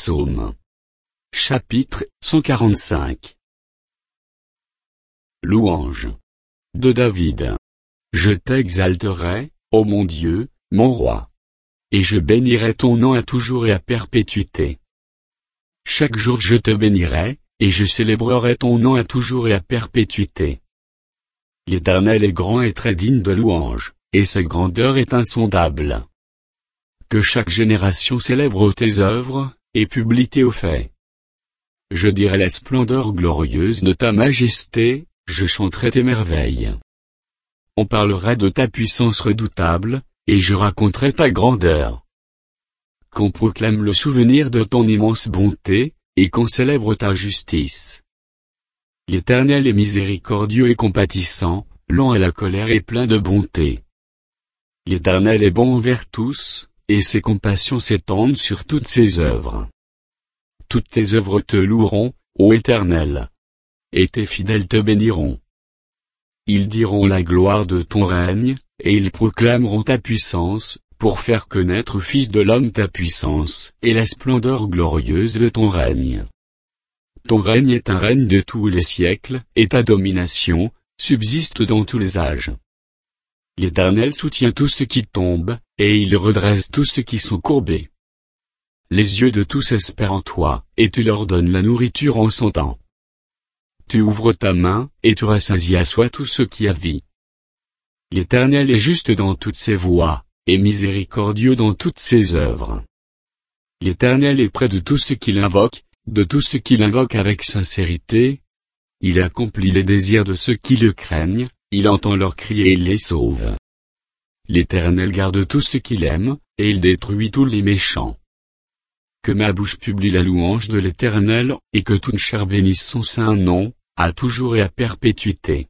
Psaume. Chapitre 145. Louange. De David. Je t'exalterai, ô mon Dieu, mon roi. Et je bénirai ton nom à toujours et à perpétuité. Chaque jour je te bénirai, et je célébrerai ton nom à toujours et à perpétuité. L'Éternel est grand et très digne de louange, et sa grandeur est insondable. Que chaque génération célèbre tes œuvres, et publie tes hauts faits. Je dirai la splendeur glorieuse de ta majesté, je chanterai tes merveilles. On parlera de ta puissance redoutable, et je raconterai ta grandeur. Qu'on proclame le souvenir de ton immense bonté, et qu'on célèbre ta justice. L'Éternel est miséricordieux et compatissant, lent à la colère et plein de bonté. L'Éternel est bon envers tous, et ses compassions s'étendent sur toutes ses œuvres. Toutes tes œuvres te loueront, ô Éternel. Et tes fidèles te béniront. Ils diront la gloire de ton règne, et ils proclameront ta puissance, pour faire connaître au Fils de l'homme ta puissance, et la splendeur glorieuse de ton règne. Ton règne est un règne de tous les siècles, et ta domination subsiste dans tous les âges. L'Éternel soutient tous ceux qui tombent, et il redresse tous ceux qui sont courbés. Les yeux de tous espèrent en toi, et tu leur donnes la nourriture en son temps. Tu ouvres ta main, et tu rassasies à soi tous ceux qui a vie. L'Éternel est juste dans toutes ses voies, et miséricordieux dans toutes ses œuvres. L'Éternel est près de tous ceux qui l'invoquent, de tous ceux qui l'invoquent avec sincérité. Il accomplit les désirs de ceux qui le craignent, il entend leurs cris et il les sauve. L'Éternel garde tous ceux qu'il aime, et il détruit tous les méchants. Que ma bouche publie la louange de l'Éternel, et que toute chair bénisse son saint nom, à toujours et à perpétuité.